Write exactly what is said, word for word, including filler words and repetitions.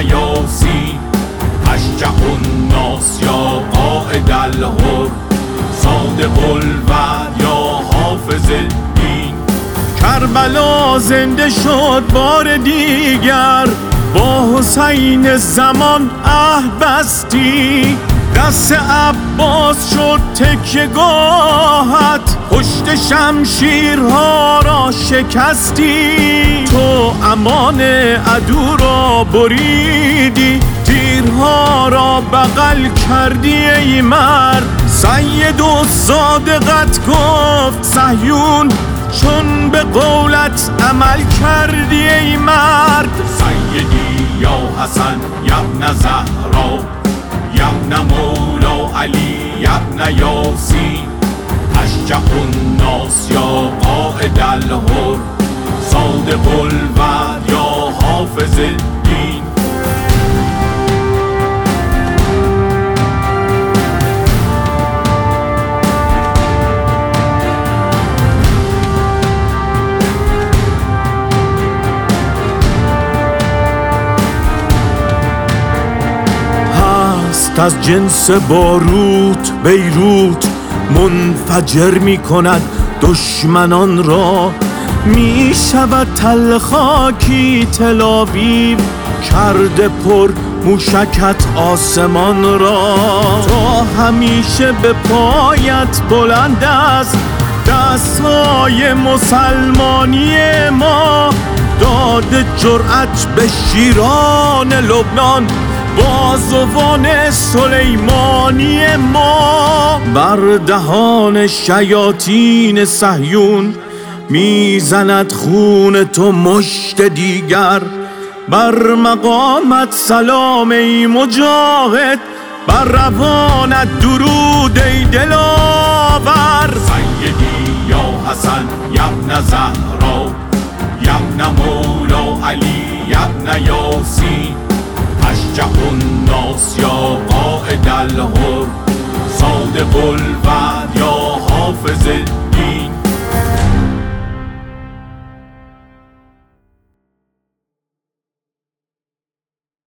یاسین اشجع الناس یا قائد الحر صادق الوعد یا حافظ الدین. کربلا زنده شد بار دیگر، با حسین زمان عهد بستی. دست عباس شد تکیه گاهت، پشت شمشیرها را شکستی. تو امان عدو را بریدی، تیرها را بغل کردی ای مرد. سید و صادقت گفت صهیون، چون به قولت عمل کردی ای مرد. سیدی یا حسن یبن زهرا، یبن مولا علی، یبن یاسین اشجع الناس یا قائد الحر صادق الوعد یا حافظ الدین. از جنس باروت بیروت منفجر می کند دشمنان را. می شود تل خاکی تل‌آویو، کرده پر موشکت آسمان را. تا همیشه به پایت بلند است دستهای مسلمانی ما. داده جرأت به شیران لبنان، بازوان سلیمانی ما. بر دهان شیاطین صهیون میزند خون تو مشت دیگر. بر مقامت سلام ای مجاهد، بر روانت درود ای دلاور. سیدی یا حسن یبن زهرا، یبن مولا علی، یبن یاسین اشجع الناس یا قائد الحر صادق الوعد یا حافظ